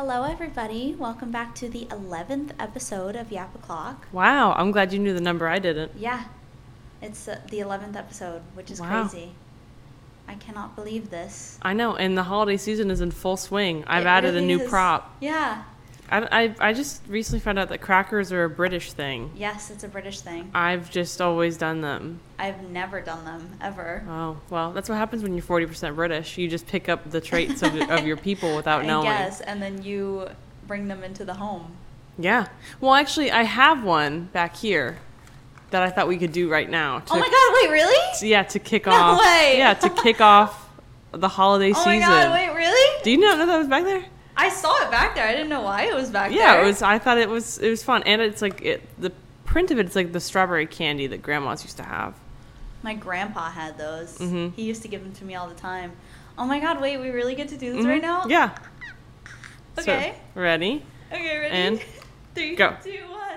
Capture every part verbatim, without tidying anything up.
Hello, everybody. Welcome back to the eleventh episode of Yap O'Clock. Wow, I'm glad you knew the number. I didn't. Yeah, it's uh, the eleventh episode, which is Wow. crazy. I cannot believe this. I know, and the holiday season is in full swing. I've It added really a new is. prop. Yeah. I, I, I just recently found out that crackers are a British thing. Yes, it's a British thing. I've just always done them. I've never done them, ever. Oh, well, that's what happens when you're forty percent British. You just pick up the traits of, of your people without I knowing. guess, and then you bring them into the home. Yeah. Well, actually, I have one back here that I thought we could do right now. To, Oh my god, wait, really? Yeah, to kick No off. way. Yeah, to kick off the holiday Oh season. my god, wait, really? Do you not know that was back there? I saw it back there. I didn't know why it was back Yeah, there. it was. I thought it was. It was fun, and it's like it. The print of it, it's like the strawberry candy that grandmas used to have. My grandpa had those. Mhm. He used to give them to me all the time. Oh my god, wait, we really get to do this Mhm. right now? Yeah. Okay. So, ready? Okay, ready? And Three, go. two, one.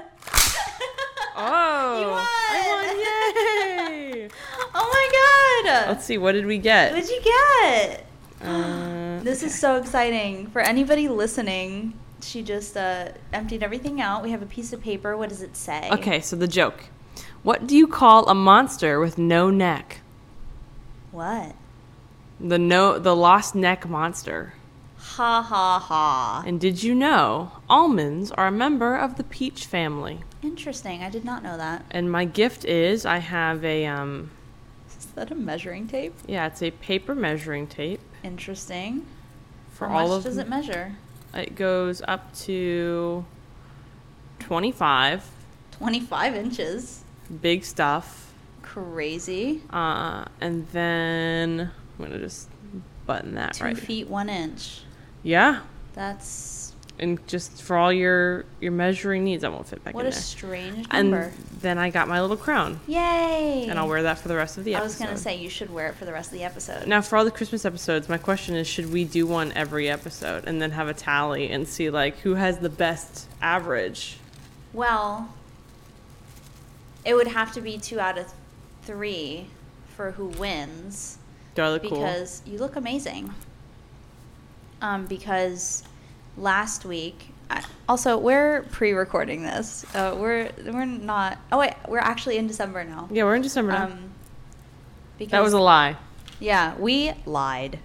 Oh! You won! I won! Yay! Oh my god! Let's see. What did we get? What'd you get? Uh, This is so exciting. For anybody listening, she just uh, emptied everything out. We have a piece of paper. What does it say? okay. So the joke. What do you call a monster with no neck? What? The no. The lost neck monster. Ha ha ha. And did you know almonds are a member of the peach family? Interesting. I did not know that. And my gift is I have a um. Is that a measuring tape? Yeah, it's a paper measuring tape Interesting. for How all much of does it measure? It goes up to twenty-five. twenty-five inches. Big stuff. Crazy. Uh, and then I'm gonna just button that Two right. feet, one inch. Yeah, That's and just for all your your measuring needs, I won't fit back what in a there. strange And number. then I got my little crown, Yay! and I'll wear that for the rest of the I episode. was gonna say you should wear it for the rest of the episode. Now, for all the Christmas episodes, my question is: should we do one every episode and then have a tally and see like who has the best average? Well, it would have to be two out of three for who wins Do I look cool? because you look amazing. Um, because last week, I, also we're pre-recording this. Uh, we're we're not. Oh wait, we're actually in December now. Yeah, we're in December now. Um, because That was a lie. yeah, we lied.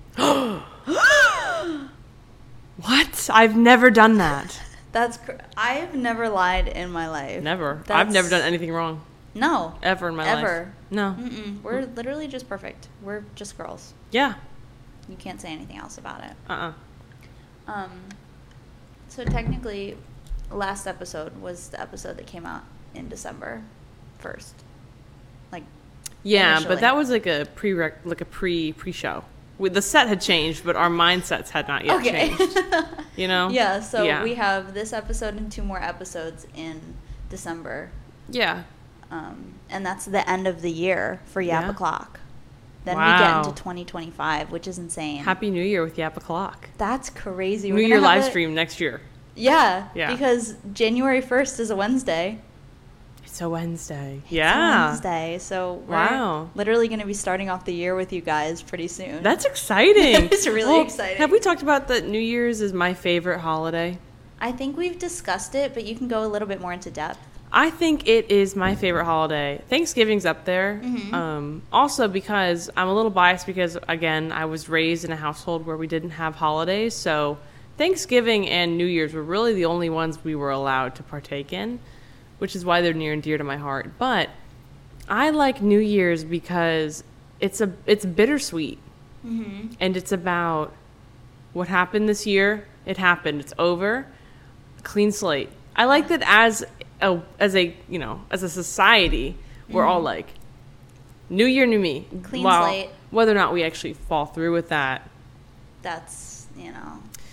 What? I've never done that. That's cr- I've never lied in my life. Never. That's, I've never done anything wrong. No. Ever in my life. Ever. No. Mm-mm. We're literally just perfect. We're just girls. Yeah. You can't say anything else about it. Uh-uh. Um. So technically, last episode was the episode that came out in December first. Like. Yeah, Initially. but that was like a pre like a pre pre show. The set had changed, but our mindsets had not yet Okay. changed. You know? Yeah. So Yeah. we have this episode and two more episodes in December. Yeah. Um, and that's the end of the year for Yap Yeah. O'Clock. Then we get Wow. into twenty twenty-five, which is insane. Happy New Year with Yap O'Clock. That's crazy. New We're Year gonna have live it- stream next year. Yeah, Yeah. because January first is a Wednesday. It's a Wednesday. It's Yeah. a Wednesday. So we're Wow. literally going to be starting off the year with you guys pretty soon. That's exciting. It's really Well, exciting. Have we talked about that New Year's is my favorite holiday? I think we've discussed it, but you can go a little bit more into depth. I think it is my favorite holiday. Thanksgiving's up there. Mhm. Um, also because I'm a little biased because, again, I was raised in a household where we didn't have holidays. So Thanksgiving and New Year's were really the only ones we were allowed to partake in, which is why they're near and dear to my heart. But I like New Year's because it's a it's bittersweet. Mm-hmm. And it's about what happened this year. It happened. It's over. Clean slate. I like that as a as a you know as a society, we're all like, New Year, new me. Clean While- slate. Whether or not we actually fall through with that, That's, you know,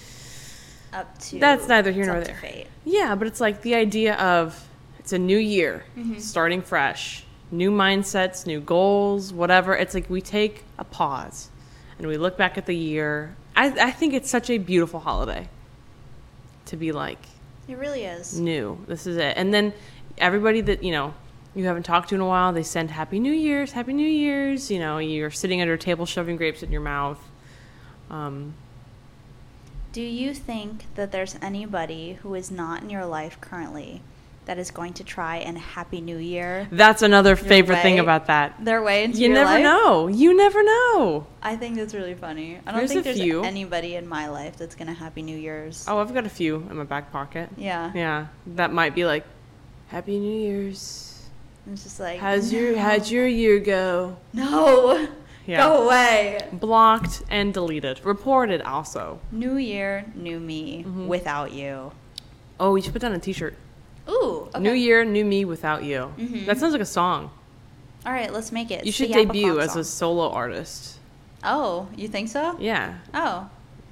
up to... That's neither here it's nor up to there. fate. yeah. But it's like the idea of it's a new year, Mhm. starting fresh, new mindsets, new goals, whatever. It's like we take a pause and we look back at the year. I I think it's such a beautiful holiday to be like, It really is. new. This is it. And then everybody that, you know, you haven't talked to in a while, they send Happy New Year's, Happy New Year's. You know, you're sitting under a table shoving grapes in your mouth. Um, Do you think that there's anybody who is not in your life currently that is going to try and Happy New Year That's another favorite thing way- about that. their way into You your never life? know. You never know. I think that's really funny. I don't There's think a there's few. anybody in my life that's going to Happy New Year's. Oh, I've got a few in my back pocket. Yeah. Yeah, that might be like, Happy New Year's. It's just like, How's no. your How'd your year go? No. Yeah. Go away. Blocked and deleted. Reported also. New year, new me Mhm. without you. Oh, we should put down a T-shirt. Ooh. Okay. New year, new me without you. Mhm. That sounds like a song. All right, let's make it. You It's should the Yappa debut Clock as a song. solo artist. Oh, you think so? Yeah. Oh.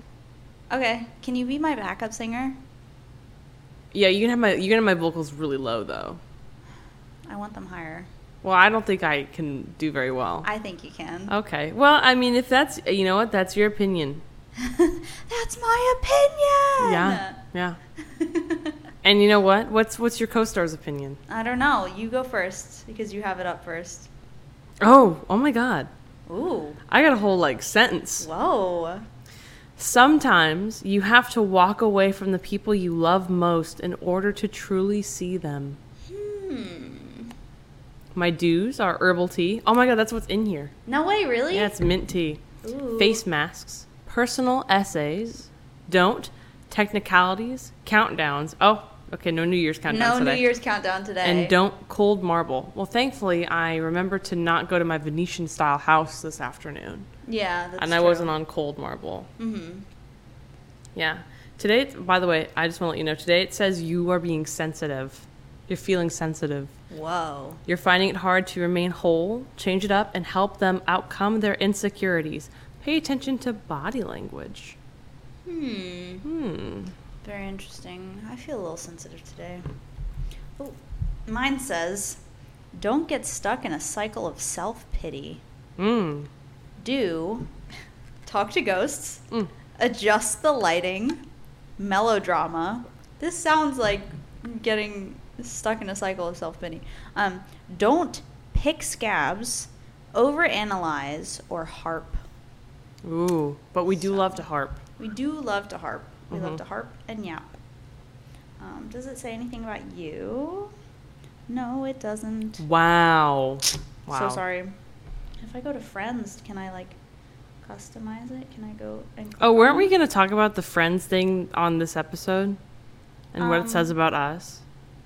Okay. Can you be my backup singer? Yeah, you can have my you can have my vocals really low though. I want them higher. Well, I don't think I can do very well. I think you can. Okay. Well, I mean, if that's you know what, that's your opinion. That's my opinion. Yeah. Yeah. And you know what? What's what's your co-star's opinion? I don't know. You go first because you have it up first. Oh, oh my God. Ooh. I got a whole like sentence. Whoa. Sometimes you have to walk away from the people you love most in order to truly see them. Hmm. My dues are herbal tea. Oh my God, that's what's in here. No way, really? Yeah, it's mint tea. Ooh. Face masks, personal essays, don't, technicalities, countdowns. Oh, okay, no New Year's countdown No today. New Year's countdown today. And don't cold marble. Well, thankfully, I remembered to not go to my Venetian-style house this afternoon. Yeah, that's and I true. wasn't on cold marble. Mm-hmm. Yeah. Today, it's- by the way, I just want to let you know, today it says you are being sensitive. You're feeling sensitive. Whoa. You're finding it hard to remain whole, change it up, and help them outcome their insecurities. Pay attention to body language. Hmm. Hmm. Very interesting. I feel a little sensitive today. Oh, mine says, don't get stuck in a cycle of self-pity. Hmm. Do talk to ghosts, Mm. adjust the lighting, melodrama. This sounds like getting stuck in a cycle of self-pity. Um, don't pick scabs, overanalyze, or harp. Ooh. But we do So- love to harp. We do love to harp. We love Mhm. to harp and yap. Um, does it say anything about you? No, it doesn't. Wow. Wow. So sorry. If I go to friends, can I like customize it? Can I go and click Oh, weren't on we it? going to talk about the friends thing on this episode? And what it Um, says about us?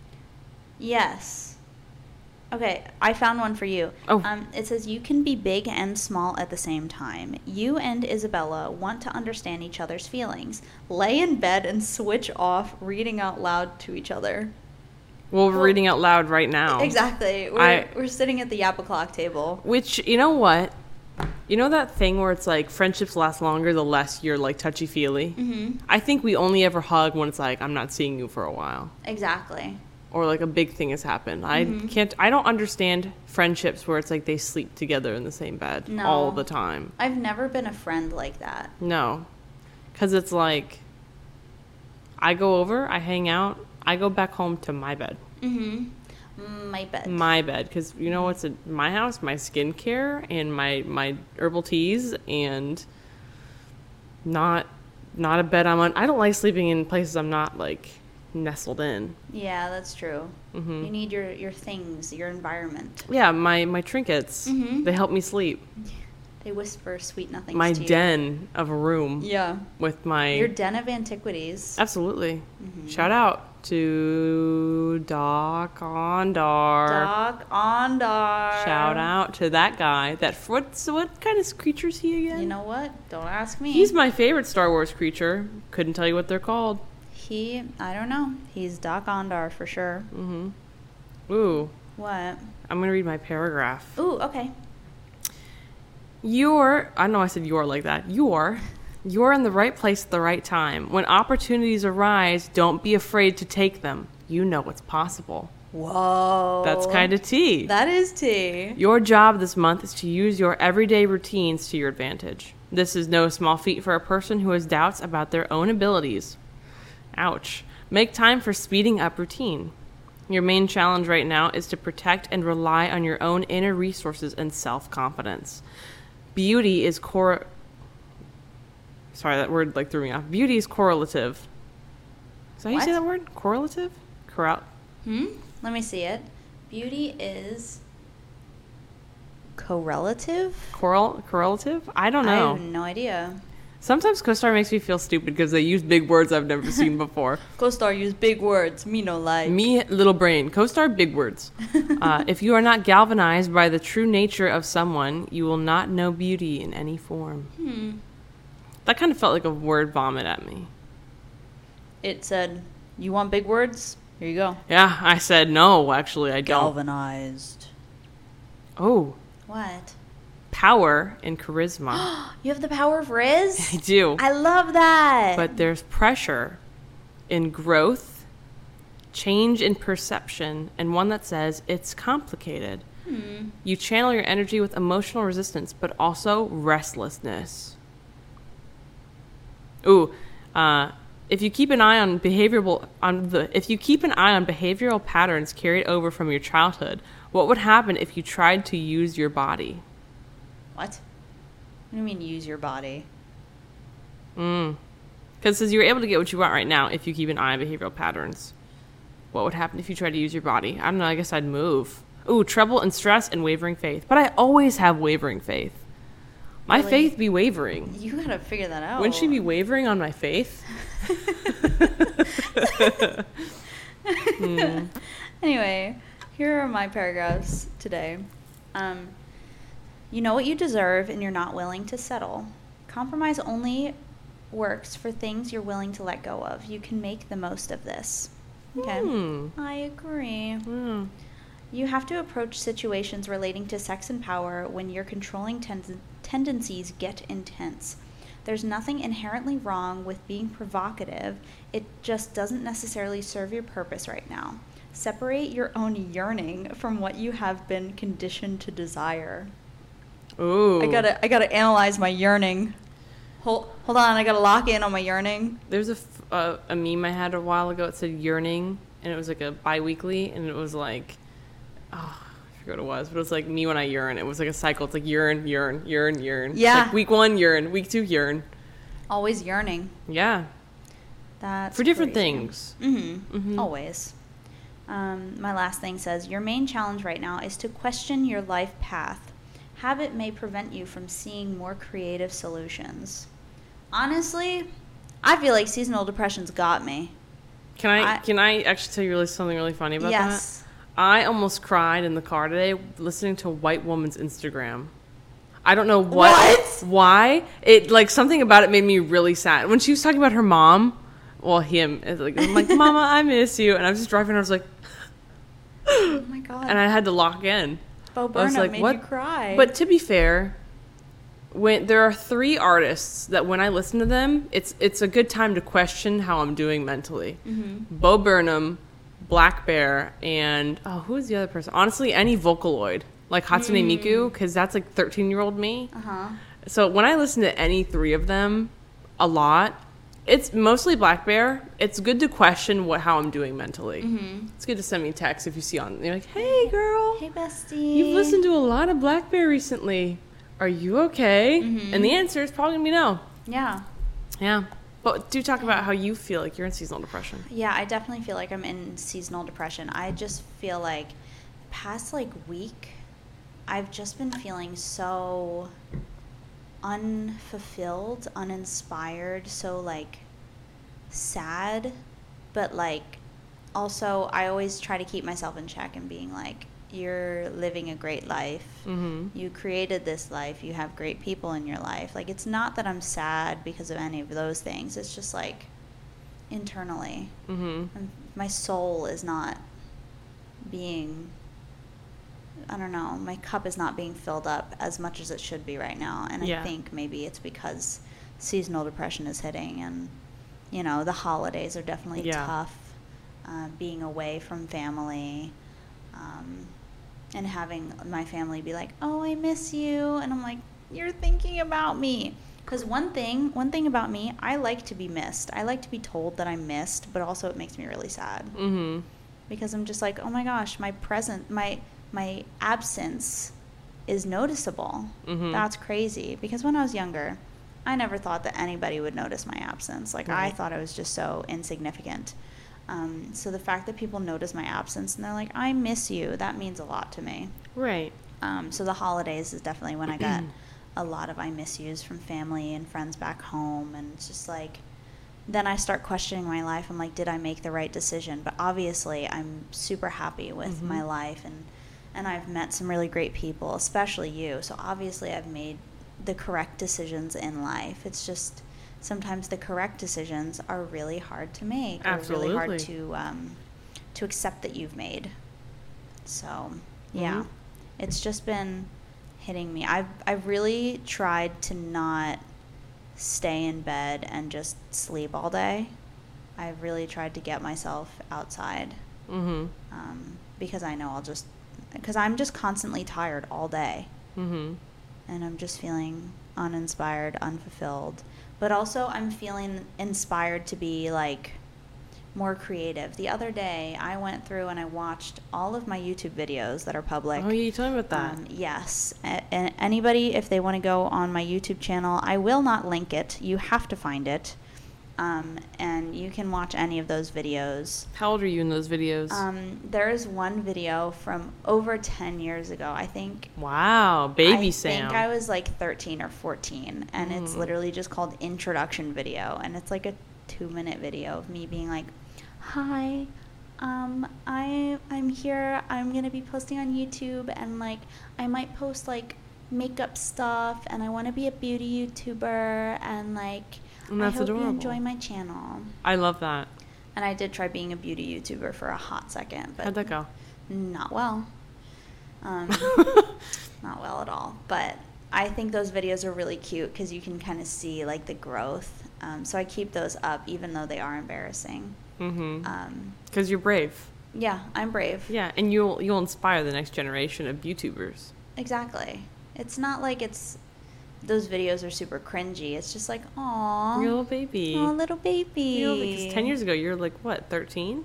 Yes. Okay, I found one for you. Oh. Um, it says you can be big and small at the same time. You and Isabella want to understand each other's feelings. Lay in bed and switch off reading out loud to each other. Well, we're well, reading out loud right now. Exactly. We're, I- we're sitting at the Yappa Clock table. Which, you know what? You know that thing where it's like friendships last longer the less you're like touchy-feely? Mm-hmm. I think we only ever hug when it's like, I'm not seeing you for a while. Exactly. Or like a big thing has happened. Mhm. I can't, I don't understand friendships where it's like they sleep together in the same bed No. all the time. I've never been a friend like that. No. Because it's like, I go over, I hang out, I go back home to my bed. Mm-hmm. My bed. My bed. Because you know what's in my house? My skincare and my, my herbal teas and not, not a bed I'm on. I don't like sleeping in places I'm not like nestled in. Yeah, that's true. Mhm. You need your, your things, your environment. Yeah, my, my trinkets, Mhm. they help me sleep. They whisper sweet nothings My to you. den of a room Yeah. with my... Your den of antiquities. Absolutely. Mhm. Shout out to Doc Ondar. Doc Ondar. Shout out to that guy. That what's what kind of creature is he again? You know what? Don't ask me. He's my favorite Star Wars creature. Couldn't tell you what they're called. He, I don't know. He's Doc Ondar for sure. Mm-hmm. Ooh, What? I'm gonna read my paragraph. Ooh, okay. You're, I know I said you're like that. You're, you're in the right place at the right time. When opportunities arise, don't be afraid to take them. You know what's possible. Whoa. That's kind of tea. That is tea. Your job this month is to use your everyday routines to your advantage. This is no small feat for a person who has doubts about their own abilities. Ouch. Make time for speeding up routine. Your main challenge right now is to protect and rely on your own inner resources and self-confidence. Beauty is core... Sorry, that word like threw me off. Beauty is correlative. Is that how you What? say that word? Correlative? Correl- Hmm? Let me see it. Beauty is correlative? Correl- correlative? I don't I know. have no idea. Sometimes CoStar makes me feel stupid because they use big words I've never seen before. CoStar use big words. Me no like. Me, little brain. CoStar, big words. uh, if you are not galvanized by the true nature of someone, you will not know beauty in any form. Hmm. That kind of felt like a word vomit at me. It said, you want big words? Here you go. Yeah, I said no, actually, I don't. Galvanized. Oh, What? power and charisma. You have the power of Riz? I do. I love that. But there's pressure in growth, change in perception, and one that says it's complicated. Hmm. You channel your energy with emotional resistance, but also restlessness. Ooh, uh, if you keep an eye on behavioral on the if you keep an eye on behavioral patterns carried over from your childhood, what would happen if you tried to use your body? What? What do you mean use your body? Mm. Because it says you're able to get what you want right now if you keep an eye on behavioral patterns. What would happen if you tried to use your body? I don't know. I guess I'd move. Ooh, trouble and stress and wavering faith. But I always have wavering faith. My Really? faith be wavering. You gotta figure that out. Wouldn't she be wavering on my faith? Hmm. Anyway, here are my paragraphs today. Um, you know what you deserve and you're not willing to settle. Compromise only works for things you're willing to let go of. You can make the most of this. Okay. Hmm. I agree. Hmm. You have to approach situations relating to sex and power when your controlling ten- tendencies get intense. There's nothing inherently wrong with being provocative. It just doesn't necessarily serve your purpose right now. Separate your own yearning from what you have been conditioned to desire. Ooh. I gotta, I gotta analyze my yearning. Hold, hold on, I gotta lock in on my yearning. There's a, f- uh, a meme I had a while ago. It said yearning, and it was like a bi-weekly, and it was like, oh, I forget what it was, but it was like me when I yearn. It was like a cycle. It's like yearn, yearn, yearn, yearn. It's Yeah. like week one, yearn. Week two, yearn. Always yearning. Yeah. That's For different crazy. things. Mm-hmm. Mhm. Always. Um, my last thing says, your main challenge right now is to question your life path. Habit may prevent you from seeing more creative solutions. Honestly, I feel like seasonal depression's got me. Can I, I- can I actually tell you really something really funny about that? Yes. I almost cried in the car today listening to a white woman's Instagram. I don't know what, What? why. It like something about it made me really sad. When she was talking about her mom, well, him, it's like, I'm like, Mama, I miss you. And I was just driving, and I was like, Oh my God. and I had to lock in. Bo I was Burnham like, made what? you cry. But to be fair, when there are three artists that when I listen to them, it's it's a good time to question how I'm doing mentally. Mhm. Bo Burnham, Black Bear, and oh, who is the other person? Honestly, any Vocaloid like Hatsune Mm. Miku, because that's like thirteen year old me. Uh-huh. So when I listen to any three of them, a lot, it's mostly Black Bear. It's good to question what how I'm doing mentally. Mhm. It's good to send me texts if you see on. You're like, hey girl, Hey, bestie. you've listened to a lot of Black Bear recently. Are you okay? Mhm. And the answer is probably gonna be no. Yeah. Yeah. But do talk about how you feel like you're in seasonal depression. Yeah, I definitely feel like I'm in seasonal depression. I just feel like the past like week, I've just been feeling so unfulfilled, uninspired, so like sad, but like also I always try to keep myself in check and being like, you're living a great life. Mm-hmm. You created this life. You have great people in your life. Like, it's not that I'm sad because of any of those things. It's just like internally, Mm-hmm. I'm, my soul is not being, I don't know, my cup is not being filled up as much as it should be right now. And Yeah. I think maybe it's because seasonal depression is hitting, and, you know, the holidays are definitely Yeah. tough. Uh, being away from family, um, and having my family be like, oh, I miss you. And I'm like, you're thinking about me. Because one thing, one thing about me, I like to be missed. I like to be told that I'm missed, but also it makes me really sad. Mm-hmm. Because I'm just like, oh my gosh, my present, my my absence is noticeable. Mhm. That's crazy. Because when I was younger, I never thought that anybody would notice my absence. Like, Right. I thought I was just so insignificant. Um, so the fact that people notice my absence and they're like, I miss you, that means a lot to me. Right. Um, so the holidays is definitely when I got a lot of I miss yous from family and friends back home. And it's just like, then I start questioning my life. I'm like, did I make the right decision? But obviously, I'm super happy with Mm-hmm. my life. And, and I've met some really great people, especially you. So obviously, I've made the correct decisions in life. It's just sometimes the correct decisions are really hard to make, or really hard Absolutely. to um, to accept that you've made. So yeah, Mhm. it's just been hitting me. I've I've really tried to not stay in bed and just sleep all day. I've really tried to get myself outside, Mm-hmm. um, because I know I'll just because I'm just constantly tired all day. Mm-hmm. And I'm just feeling uninspired, unfulfilled. But also I'm feeling inspired to be like more creative. The other day I went through and I watched all of my YouTube videos that are public. Oh, yeah, you told me about that. Um, yes. A- and anybody, if they want to go on my YouTube channel, I will not link it. You have to find it. Um, and you can watch any of those videos. How old are you in those videos? Um, there is one video from over ten years ago. I think wow, baby I Sam. think I was like thirteen or fourteen, and it's Mm. literally just called Introduction Video, and it's like a two-minute video of me being like, "Hi, um, I I'm here. I'm gonna be posting on YouTube, and like I might post like makeup stuff, and I want to be a beauty YouTuber, and like And I that's hope adorable. you enjoy my channel." I love that. And I did try being a beauty YouTuber for a hot second, but How'd that go? not well. Um, not well at all. But I think those videos are really cute because you can kind of see like the growth. Um, so I keep those up even though they are embarrassing. Mm-hmm. Um, Because you're brave. yeah, I'm brave. Yeah, and you'll you'll inspire the next generation of YouTubers. Exactly. It's not like it's those videos are super cringy. It's just like, aw, You're a little baby. aw, little baby. You know, because ten years ago you're like what, thirteen?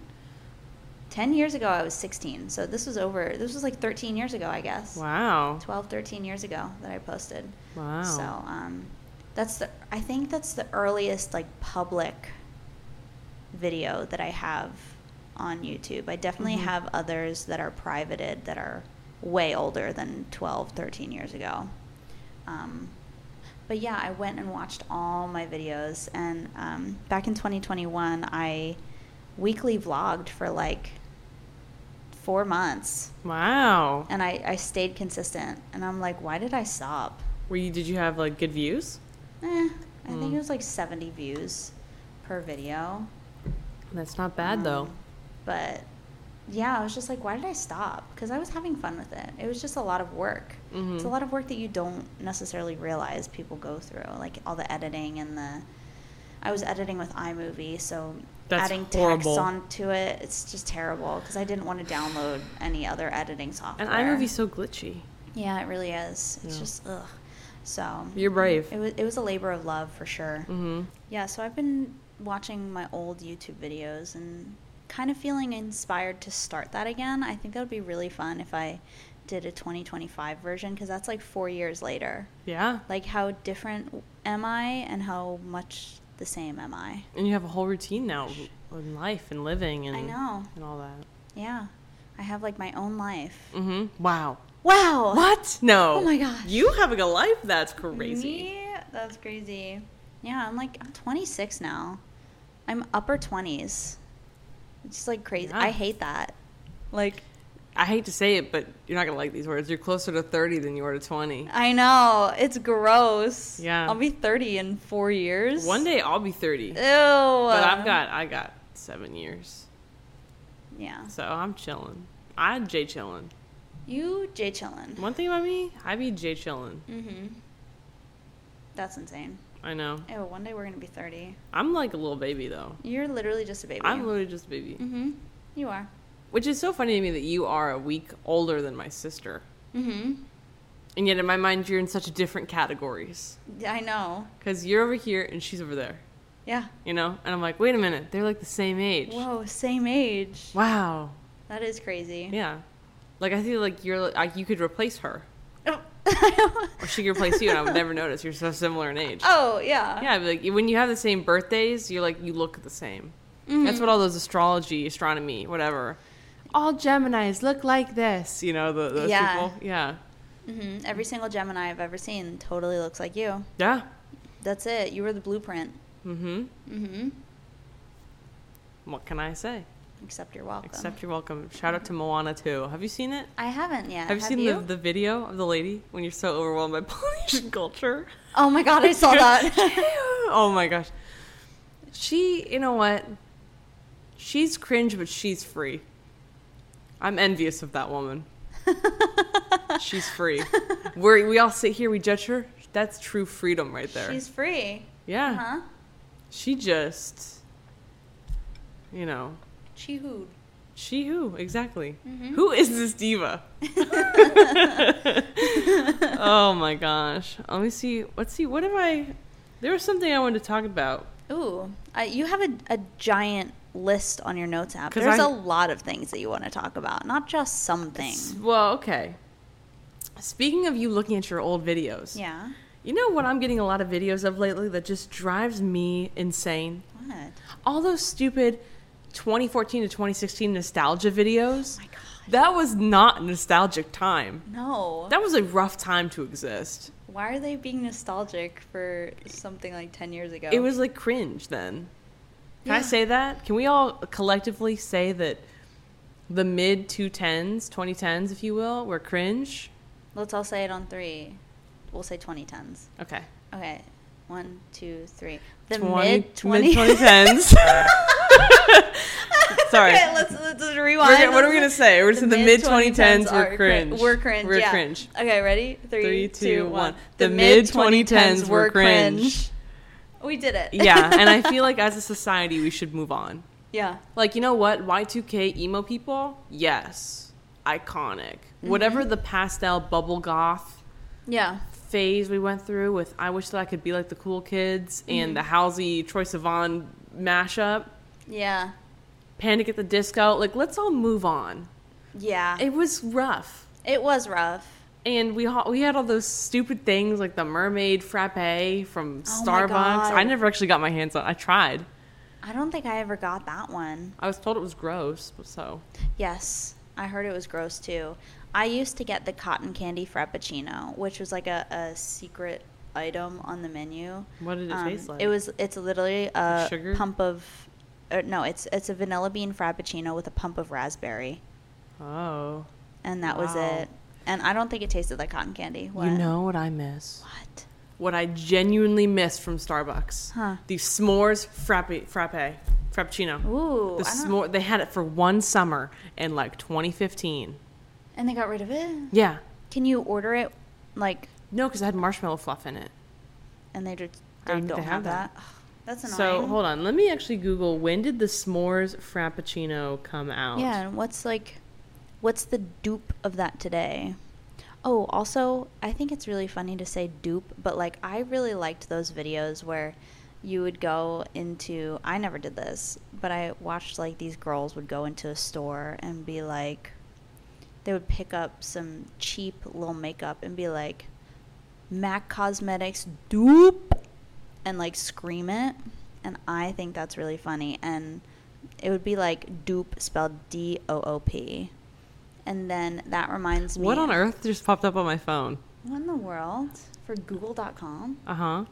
ten years ago I was sixteen. So this was over, this was like thirteen years ago, I guess. Wow. twelve, thirteen years ago that I posted. Wow. So um, that's the, I think that's the earliest like public video that I have on YouTube. I definitely Mhm. have others that are privated that are way older than twelve, thirteen years ago. Um, but yeah, I went and watched all my videos, and um, back in twenty twenty-one, I weekly vlogged for like four months, Wow. and I, I stayed consistent. And I'm like, why did I stop? Were you? Did you have like good views? Eh, I think Mm. it was like seventy views per video. That's not bad though. Um, But yeah, I was just like, why did I stop? Because I was having fun with it. It was just a lot of work. Mhm. It's a lot of work that you don't necessarily realize people go through, like all the editing and the. I was editing with iMovie, so That's adding horrible. text onto it, it's just terrible because I didn't want to download any other editing software. And iMovie's so glitchy. Yeah, it really is. It's Yeah. just ugh. So You're brave. It was it was a labor of love for sure. Mm-hmm. Yeah, so I've been watching my old YouTube videos and kind of feeling inspired to start that again. I think that would be really fun if I did a twenty twenty-five version because that's like four years later. Yeah. Like, how different am I and how much the same am I? And you have a whole routine now in life and living and I know. and all that. Yeah. I have like my own life. Mm-hmm. Wow. Wow. What? No. Oh my gosh. You having a life? That's crazy. Me? That's crazy. Yeah, I'm like, I'm twenty-six now. I'm upper twenties. It's just like crazy. Yeah. I hate that. Like, I hate to say it, but you're not gonna like these words. You're closer to thirty than you are to twenty. I know. It's gross. Yeah. I'll be thirty in four years. One day I'll be thirty, Ew. but I've got I got seven years, Yeah. so I'm chilling. I J chilling. You Jay chillin'. One thing about me, I be J chilling. Mm-hmm. That's insane. I know. Ew, one day we're gonna be thirty. I'm like a little baby though. You're literally just a baby. I'm literally just a baby, Mm-hmm. You are. which is so funny to me that you are a week older than my sister, Mm-hmm. and yet in my mind you're in such different categories I know. because you're over here and she's over there. Yeah. You know, and I'm like, wait a minute, they're like the same age. Whoa, same age. Wow. That is crazy. Yeah. Like I feel like you're like you could replace her. Oh, Or she could replace you, and I would never notice. You're so similar in age. Oh, yeah. Yeah, like when you have the same birthdays, you're like, you look the same. Mm-hmm. That's what all those astrology, astronomy, whatever. All Geminis look like this, you know, the, those Yeah. people. Yeah. Mm-hmm. Every single Gemini I've ever seen totally looks like you. Yeah. That's it. You were the blueprint. Mm-hmm. Mm-hmm. What can I say? Except you're welcome. Except you're welcome. Shout out to Moana two. Have you seen it? I haven't yet. Have you seen you? The, the video of the lady when you're so overwhelmed by Polynesian culture? Oh my god, I saw that. Oh my gosh. She, you know what? She's cringe, but she's free. I'm envious of that woman. She's free. We're, we all sit here, we judge her. That's true freedom right there. She's free. Yeah. Uh-huh. She just, you know. She hooed. She who? Exactly. Mm-hmm. Who is this diva? Oh my gosh. Let me see. Let's see. What have I... There was something I wanted to talk about. Ooh. Uh, you have a, a giant list on your notes app. 'Cause There's I- a lot of things that you want to talk about, not just some things. Well, okay. Speaking of you looking at your old videos. Yeah. You know what I'm getting a lot of videos of lately that just drives me insane? What? All those stupid twenty fourteen to twenty sixteen nostalgia videos. Oh my god. That was not a nostalgic time. No. That was a rough time to exist. Why are they being nostalgic for something like ten years ago? It was like cringe then. Can I Yeah. say that? Can we all collectively say that the mid two tens, twenty tens, if you will, were cringe? Let's all say it on three. We'll say twenty tens. Okay. Okay. One, two, three. The twenty, mid twenty. mid twenty tens. Sorry. Okay, let's, let's just rewind. We're gonna, what are we going to say? We're going to say the mid twenty tens were are cringe. We're cringe. We're yeah. cringe. Okay, ready? Three, Three, two, two, one. one. The mid twenty tens were cringe. We did it. Yeah, and I feel like as a society we should move on. Yeah. Like, you know what? Y two K emo people? Yes. Iconic. Mm-hmm. Whatever the pastel bubble goth Yeah. phase we went through with I Wish That I Could Be Like the Cool Kids Mm-hmm. and the Halsey Troye Sivan mashup, Yeah. Panic at the Disco, like, let's all move on. Yeah. It, It was rough. it was rough. And we ha- we had all those stupid things like the mermaid frappe from Oh my Starbucks. God. I never actually got my hands on. I tried. I don't think I ever got that one. I was told it was gross, but so. Yes. I heard it was gross too. I used to get the cotton candy frappuccino, which was like a, a secret item on the menu. What did it Um, taste like? It was. It's literally a Sugar? pump of. Uh, no, it's it's a vanilla bean frappuccino with a pump of raspberry, Oh. and that was Wow. it. And I don't think it tasted like cotton candy. What? You know what I miss? What? What I genuinely miss from Starbucks. Huh. The s'mores frappe, frappe, frappuccino. Ooh. The I don't- s'more, they had it for one summer in like twenty fifteen. And they got rid of it. Yeah. Can you order it, like, No, because it had marshmallow fluff in it. and they just I they don't don't think they have have that? that. Ugh, that's annoying. So hold on. Let me actually Google when did the s'mores frappuccino come out? Yeah, and what's like, what's the dupe of that today? Oh, also, I think it's really funny to say dupe, but like I really liked those videos where you would go into, I never did this, but I watched like these girls would go into a store and be like, they would pick up some cheap little makeup and be like, MAC Cosmetics dupe, and like scream it. And I think that's really funny. And it would be like dupe spelled D O O P. And then that reminds me. What on earth just popped up on my phone? What in the world? For Google dot com? Uh huh.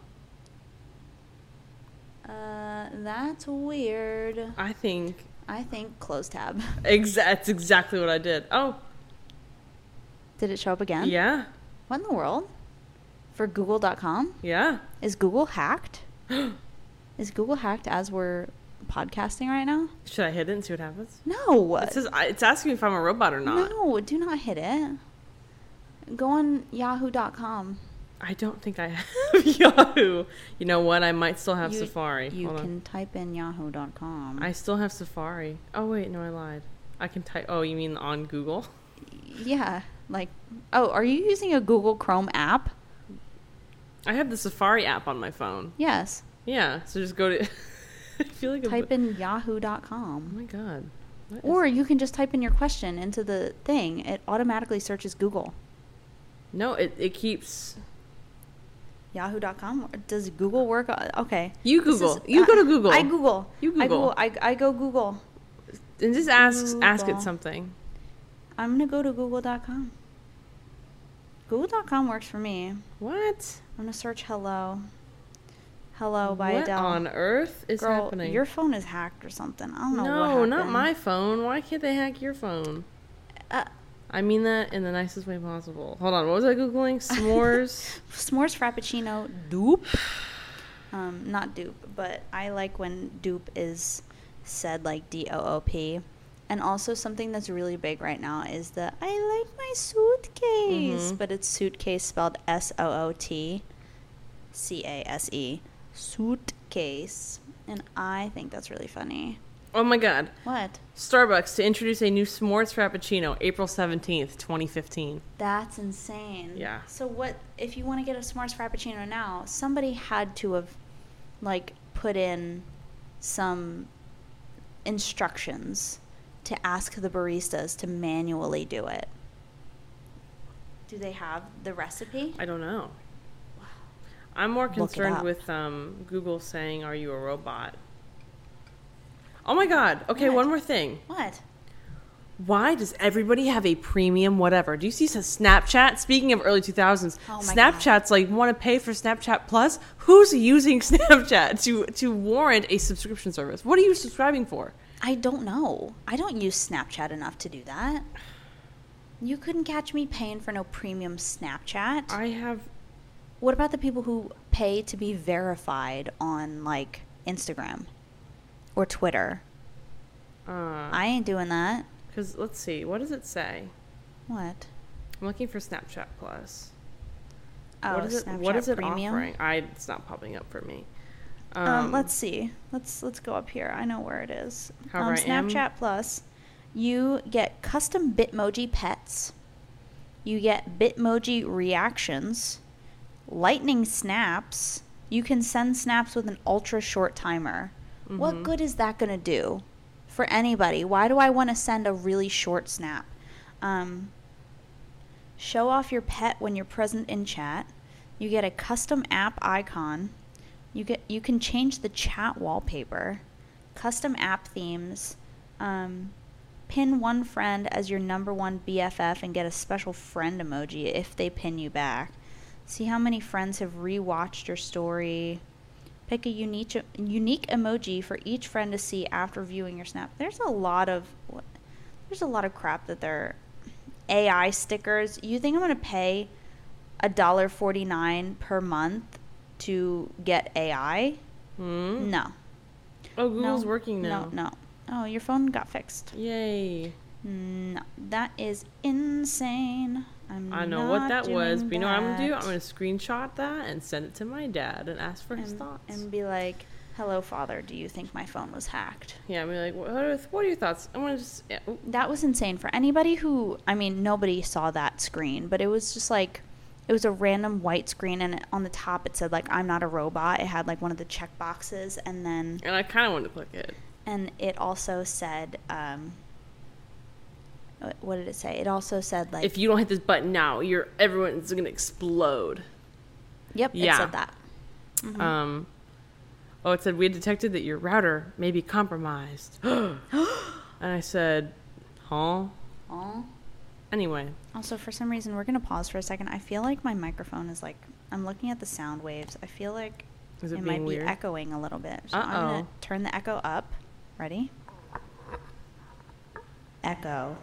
Uh, that's weird. I think I think close tab. exa- that's exactly what I did. Oh, Did it show up again? yeah. What in the world? For Google dot com? Yeah. Is Google hacked? Is Google hacked as we're podcasting right now? Should I hit it and see what happens? No. It says I- it's asking me if I'm a robot or not. No, do not hit it. Go on yahoo dot com. I don't think I have Yahoo. You know what? I might still have You- Safari. You Hold can on. type in yahoo dot com. I still have Safari. Oh wait, no, I lied. I can type. Oh, you mean on Google? Yeah, like, oh, are you using a Google Chrome app? I have the Safari app on my phone. Yes. Yeah, so just go to. I feel like Type a, in yahoo dot Oh com. my god. What is- Or you can just type in your question into the thing. It automatically searches Google. No, it, it keeps... Yahoo dot com? Does Google work? Okay. You This Google. is- You go to Google. I Google. You I Google. Google. I, I go Google. And just ask, ask it Google. something. I'm going to go to google dot com. google dot com works for me. What? I'm going to search hello. Hello by what Adele. on earth is Girl, happening? your phone is hacked or something. I don't know no, what happened. not my phone. Why can't they hack your phone? Uh, I mean that in the nicest way possible. Hold on, what was I Googling? S'mores? S'mores Frappuccino dupe. Um, not dupe, but I like when dupe is said like D O O P. And also something that's really big right now is the I like my suitcase. Mhm. But it's suitcase spelled S O O T C A S E. Suitcase. And I think that's really funny. Oh my god. What? Starbucks to introduce a new s'mores Frappuccino, April seventeenth, twenty fifteen. That's insane. Yeah. So what if you want to get a s'mores frappuccino now? Somebody had to have like put in some instructions to ask the baristas to manually do it. Do they have the recipe? I don't know. I'm more Look it concerned up. with um, Google saying, "Are you a robot?" Oh my god. Okay, What? one more thing. What? Why does everybody have a premium whatever? Do you see some Snapchat? Speaking of early two thousands, Oh my Snapchat's like, want to pay for Snapchat Plus? Who's using Snapchat to, to warrant a subscription service? What are you subscribing for? I don't know. I don't use Snapchat enough to do that. You couldn't catch me paying for no premium Snapchat. I have... What about the people who pay to be verified on like Instagram or Twitter? Uh, I ain't doing that. Because, let's see. What does it say? What? I'm looking for Snapchat Plus. Oh, what is it, Snapchat what is it Premium. offering? I, it's not popping up for me. Um, Um, let's see. Let's let's go up here. I know where it is. However, um, I am- Snapchat Plus, you get custom Bitmoji pets. You get Bitmoji reactions, lightning snaps. You can send snaps with an ultra short timer. What Mhm. good is that going to do for anybody? Why do I want to send a really short snap? Um, show off your pet when you're present in chat. You get a custom app icon. You get you can change the chat wallpaper, custom app themes, um, pin one friend as your number one B F F and get a special friend emoji if they pin you back. See how many friends have rewatched your story. Pick a unique unique emoji for each friend to see after viewing your snap. There's a lot of there's a lot of crap that they're A I stickers. You think I'm gonna pay a dollar forty nine per month to get A I? Hmm? No. Oh, Google's no, working now. No, no. Oh, your phone got fixed. Yay. No, that is insane. I'm I know what not that was, doing but you know what I'm going to do? that. I'm going to screenshot that and send it to my dad and ask for his and, thoughts. and be like, "Hello, father. Do you think my phone was hacked?" yeah, I'm be like, what are, what are your thoughts? I'm going to just... Yeah. oop. That was insane for anybody who, I mean, nobody saw that screen, but it was just like, it was a random white screen, and on the top it said, like, "I'm not a robot." It had, like, one of the check boxes, and then, And I kind of wanted to click it. and it also said, um, what- what did it say? It also said, like, If you don't hit this button now, you're everyone's going to explode. yep, Yeah. it said that. Mhm. Um, oh, it said, we had detected that your router may be compromised. And I said, huh? Aw. Anyway. Also, for some reason, we're going to pause for a second. I feel like my microphone is like, I'm looking at the sound waves. I feel like Is it, it being might weird? be echoing a little bit. So I'm Uh-oh. going to turn the echo up. Ready? Echo.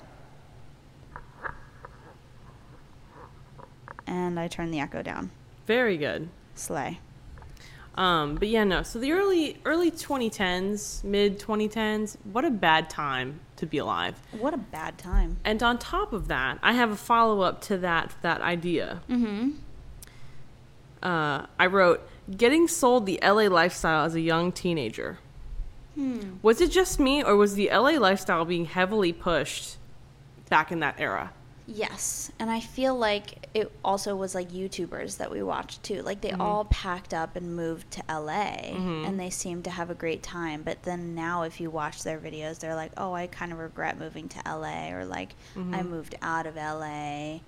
And I turn the echo down. Very good. Slay. Um, but yeah, no. So the early early twenty tens, mid twenty tens, what a bad time to be alive. What a bad time. And on top of that, I have a follow up to that that idea. Mm-hmm. Uh, I wrote, getting sold the L A lifestyle as a young teenager. Hmm. Was it just me, or was the L A lifestyle being heavily pushed back in that era? Yes, and I feel like it also was like YouTubers that we watched too. Like they Mhm. all packed up and moved to L A, Mhm. and they seemed to have a great time. But then now, if you watch their videos, they're like, "Oh, I kind of regret moving to L A," or like, "I Mhm. moved out of L A."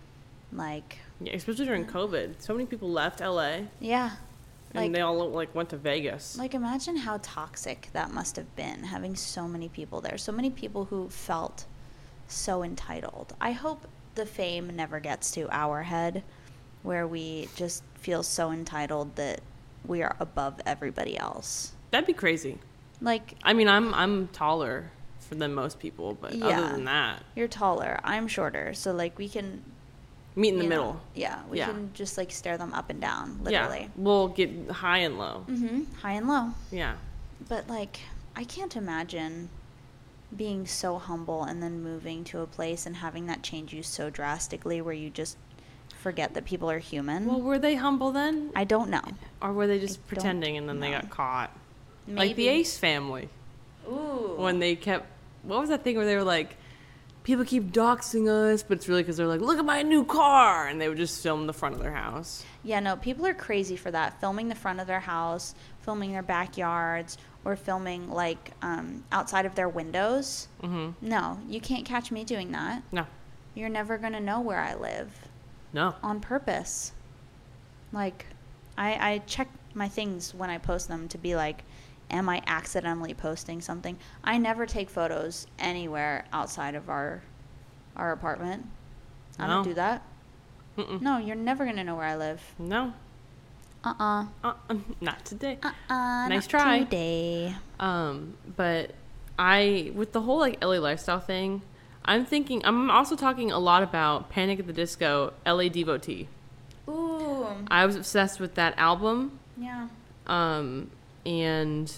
Like, Yeah, especially during COVID. So many people left L A. yeah. And Like, they all, like, went to Vegas. like, imagine how toxic that must have been, having so many people there. So many people who felt so entitled. I hope the fame never gets to our head where we just feel so entitled that we are above everybody else. That'd be crazy. Like, I mean, I'm I'm taller than most people, but Yeah. other than that, you're taller, I'm shorter, so, like, we can... meet in the you know, middle. yeah, we Yeah. can just, like, stare them up and down, literally. Yeah, we'll get high and low. Mm-hmm. High and low. Yeah. But, like, I can't imagine being so humble and then moving to a place and having that change you so drastically where you just forget that people are human. Well, were they humble then? I don't know. Or were they just I pretending and then they know. got caught? Maybe. Like the Ace family. Ooh. When they kept... What was that thing where they were like, people keep doxing us, but it's really because they're like, look at my new car! And they would just film the front of their house. Yeah, no, people are crazy for that. Filming the front of their house, filming their backyards, or filming, like, um, outside of their windows. Mm-hmm. No, you can't catch me doing that. No. You're never going to know where I live. No. On purpose. Like, I, I check my things when I post them to be like, am I accidentally posting something? I never take photos anywhere outside of our our apartment. I No. don't do that. Mm-mm. No, you're never going to know where I live. No. Uh-uh. Uh-uh. Not today. Uh-uh. Nice not try. Today. Um, but I, with the whole like L A lifestyle thing, I'm thinking, I'm also talking a lot about Panic at the Disco, L A Devotee. Ooh. I was obsessed with that album. Yeah. Um, and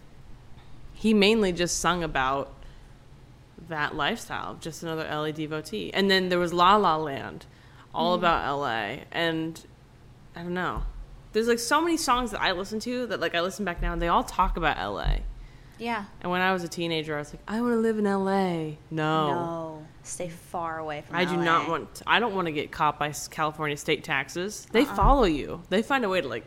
he mainly just sung about that lifestyle, just another L A devotee. And then there was La La Land, all Mm. about L A. And I don't know. There's like so many songs that I listen to that like I listen back now and they all talk about L A. Yeah. And when I was a teenager, I was like, I want to live in L A. No. No. Stay far away from I do L A. not want, to, I don't want to get caught by s- California state taxes. They Uh-uh. follow you. They find a way to like,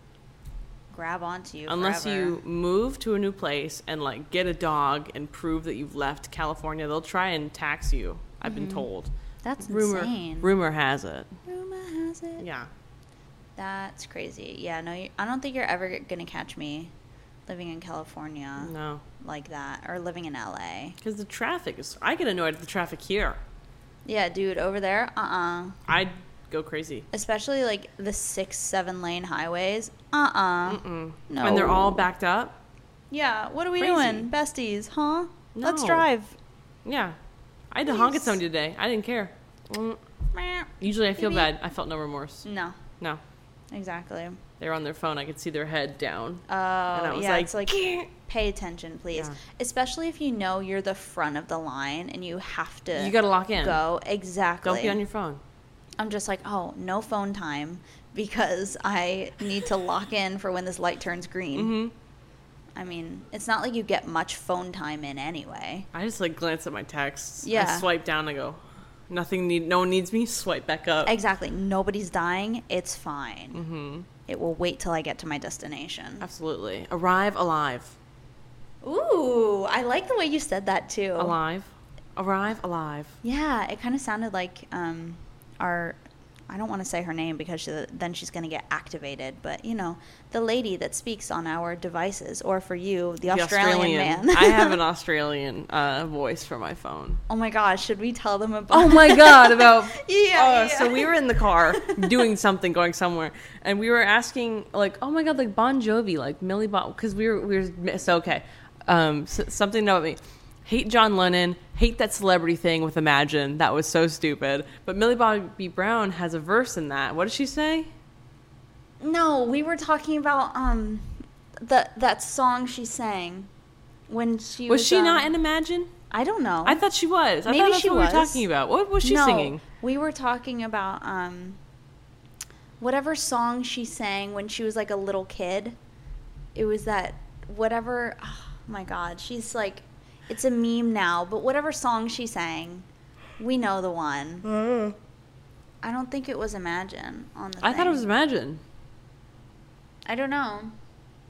grab onto you unless forever. you move to a new place and like get a dog and prove that you've left California, they'll try and tax you. I've been told. That's Rumor, insane. rumor has it. Rumor has it. Yeah. That's crazy. Yeah, no, you, I don't think you're ever gonna catch me living in California No. like that, or living in L A. Because the traffic is, I get annoyed at the traffic here. Yeah, dude, over there, uh-uh. I'd go crazy. Especially like the six, seven lane highways, uh-uh. Mm-mm. No. When they're all backed up. Yeah, what are we Crazy. doing, besties? Huh? Let's No. drive. Yeah. I had to honk at Please. somebody today. I didn't care. Mm. Meh. Usually I feel Maybe- bad. I felt no remorse. No, No. exactly. They were on their phone. I could see their head down. Oh, I was yeah, like, it's like, pay attention, please. Yeah. Especially if you know you're the front of the line and you have to You got to lock in. go. Exactly. Don't be on your phone. I'm just like, oh, no phone time because I need to lock in for when this light turns green. Mm-hmm. I mean, it's not like you get much phone time in anyway. I just like glance at my texts. Yeah. I swipe down and go, nothing need, no one needs me. Swipe back up. Exactly. Nobody's dying. It's fine. Mm-hmm. It will wait till I get to my destination. Absolutely. Arrive alive. Ooh, I like the way you said that too. Alive. Arrive alive. Yeah, it kind of sounded like um, our, I don't want to say her name because she, then she's going to get activated, but you know, the lady that speaks on our devices, or for you, the, The Australian, man. I have an Australian uh, voice for my phone. Oh my gosh, should we tell them about Oh my god, about Yeah, oh, yeah. so we were in the car doing something, going somewhere, and we were asking like, oh my god, like Bon Jovi, like Millie Bob, because we were we were so okay. Um, so, something about me. Hate John Lennon, hate that celebrity thing with Imagine. That was so stupid. But Millie Bobby Brown has a verse in that. What did she say? No, we were talking about um, the that song she sang when she was. Was she um, not in Imagine? I don't know. I thought she was. I Maybe thought that's she what we was. were talking about. What was she no, singing? We were talking about um, whatever song she sang when she was like a little kid. It was that whatever. Oh my God, she's like, it's a meme now. But whatever song she sang, we know the one. Uh, I don't think it was Imagine on the. I thought it thing. was Imagine. I don't know.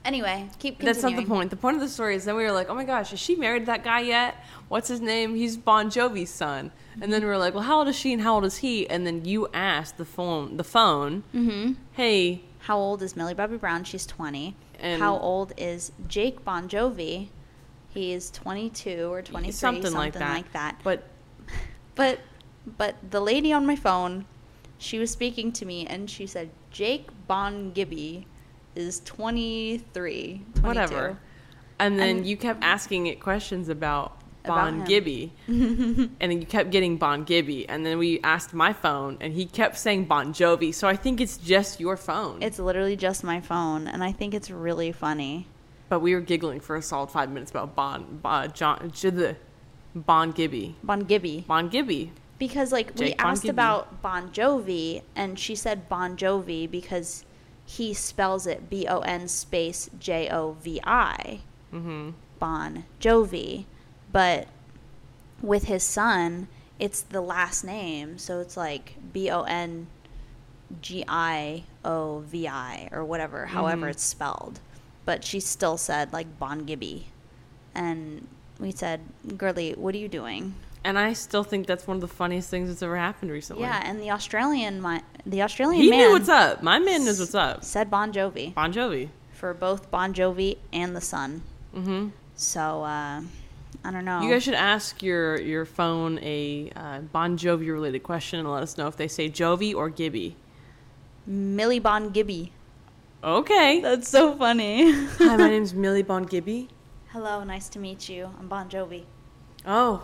Anyway, keep continuing. That's not the point. The point of the story is then we were like, oh my gosh, is she married to that guy yet? What's his name? He's Bon Jovi's son. And then we were like, well, how old is she and how old is he? And then you asked the phone, the phone, Mm-hmm. hey. How old is Millie Bobby Brown? She's twenty. And how old is Jake Bon Jovi? He is twenty-two or twenty-three, something, something like, that. like that. But, but, but the lady on my phone, she was speaking to me, and she said, Jake Bon Gibby is twenty-three, twenty-two. Whatever. And then And- you kept asking it questions about About Bon him. Gibby. And then you kept getting Bon Gibby. And then we asked my phone, and he kept saying Bon Jovi. So I think it's just your phone. It's literally just my phone, and I think it's really funny. But we were giggling for a solid five minutes about Bon, bon, John, J- the- Bon Gibby. Bon Gibby. Bon Gibby. Because, like, we Jake Bon asked Gibby. about Bon Jovi, and she said Bon Jovi because he spells it B O N space J O V I. Mm-hmm. Bon Jovi. But with his son, it's the last name, so it's like B O N G I O V I or whatever, however Mhm. it's spelled. But she still said, like, Bon Gibby. And we said, girlie, what are you doing? And I still think that's one of the funniest things that's ever happened recently. Yeah, and the Australian mi- the Australian He man knew what's up. My man knows what's up. said Bon Jovi Bon Jovi. for both Bon Jovi and the son. Mm-hmm. So, uh, I don't know. You guys should ask your, your phone a uh, Bon Jovi related question and let us know if they say Jovi or Gibby. Millie Bon Gibby. Okay. That's so funny. Hi, my name's Millie Bon Gibby. Hello, nice to meet you. I'm Bon Jovi. Oh.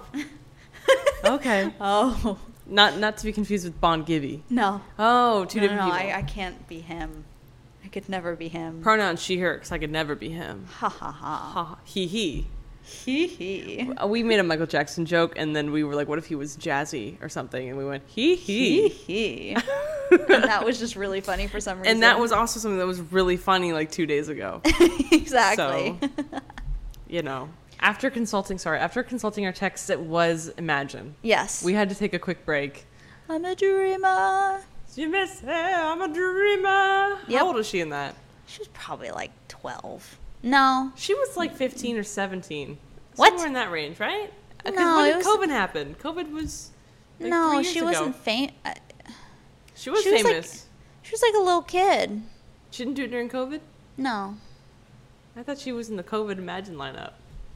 Okay. Oh. Not not to be confused with Bon Gibby. No. Oh, two no, different no, people. I, I can't be him. I could never be him. Pronouns she, her, because I could never be him. Ha ha ha. Ha, ha, he, he. Hee hee. Uh, We made a Michael Jackson joke, and then we were like, what if he was jazzy or something? And we went, he, Hee he. hee. And that was just really funny for some reason. And that was also something that was really funny like two days ago. exactly. So, you know, after consulting, sorry, after consulting our texts, it was Imagine. yes. We had to take a quick break. I'm a dreamer. You miss her, I'm a dreamer. Yep. How old was she in that? She was probably like twelve. No. She was like fifteen or seventeen. What? Somewhere in that range, right? Because No, when it did was- COVID happen? COVID was like no, three years she ago. wasn't famous. She was she was, like- famous. She was like a little kid. She didn't do it during COVID? No. I thought she was in the COVID Imagine lineup.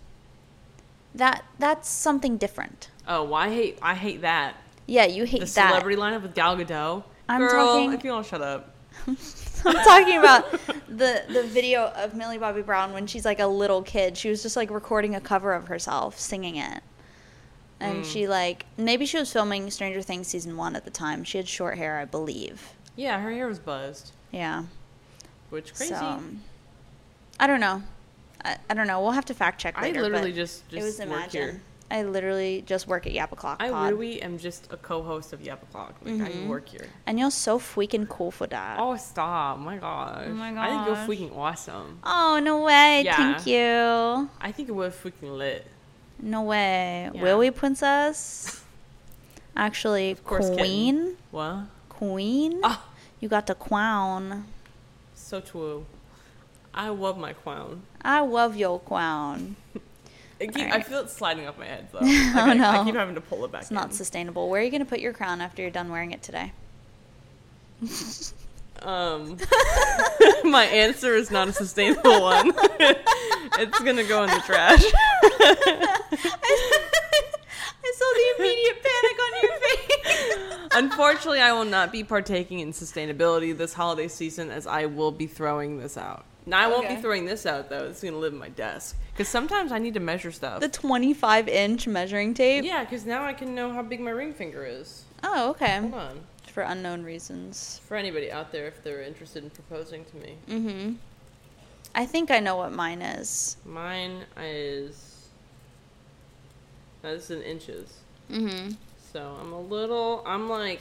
That that's something different. Oh, well, I hate I hate that. Yeah, you hate The that. celebrity lineup with Gal Gadot. I'm Girl, talking- if you don't shut up. I'm talking about the the video of Millie Bobby Brown when she's like a little kid. She was just like recording a cover of herself singing it. And Mm. she like maybe she was filming Stranger Things season one at the time. She had short hair, I believe. Yeah, her hair was buzzed. Yeah. Which crazy. So I don't know. I, I don't know. We'll have to fact check I later. literally but just, it was just work Imagine. here. I literally just work at Yap O'Clock I Pod. really am just a co-host of Yap O'Clock. Like, I Mhm. work here. And you're so freaking cool for that. Oh, stop. My gosh. Oh my I think you're gosh. freaking awesome. Oh, no way. Yeah. Thank you. I think we're freaking lit. No way. Yeah. Will we, princess? Actually, Of course, kitten. queen. What? Queen? Ah, You got the crown. so true. I love my crown. I love your crown. I, keep, I Alright. feel it sliding off my head, though. Oh, Like, I, I no. keep having to pull it back It's not in. sustainable. Where are you going to put your crown after you're done wearing it today? Um, my answer is not a sustainable one. It's gonna go in the trash. I saw the immediate panic on your face. Unfortunately, I will not be partaking in sustainability this holiday season, as I will be throwing this out. Now, I won't be Okay. throwing this out, though. It's gonna live in my desk. Because sometimes I need to measure stuff. The twenty-five inch measuring tape? Yeah, because now I can know how big my ring finger is. Oh, okay. Hold on. For unknown reasons. For anybody out there, if they're interested in proposing to me. Mm-hmm. I think I know what mine is. Mine is... Now, this is in inches. Mm-hmm. So I'm a little, I'm like,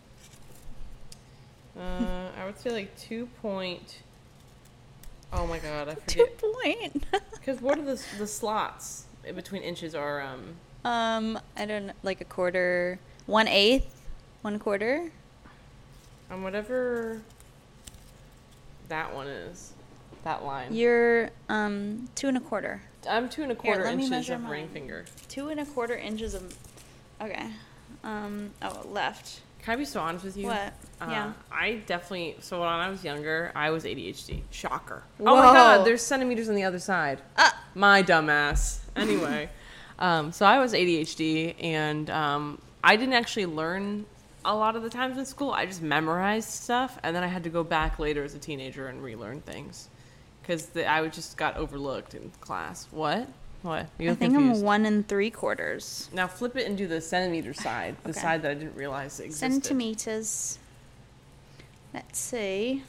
uh, I would say like two point, oh my god, I Two forget. point. Because what are the, the slots in between inches are, um, um, I don't know, like a quarter, one eighth, one quarter. on whatever that one is. that line. You're um two and a quarter. I'm two and a Here, quarter let me inches measure of ring mine. finger. Two and a quarter inches of. Okay. Um. Oh, left. Can I be so honest with you? What? Uh, Yeah. I definitely. So when I was younger, I was A D H D. Shocker. Whoa. Oh my God! There's centimeters on the other side. Ah. My dumbass. Anyway, um, so I was A D H D, and um, I didn't actually learn a lot of the times in school. I just memorized stuff, and then I had to go back later as a teenager and relearn things because I would just got overlooked in class. What? What? You I look think confused. I'm one and three quarters. Now flip it and do the centimeter side, the Okay. side that I didn't realize existed. Centimeters. Let's see.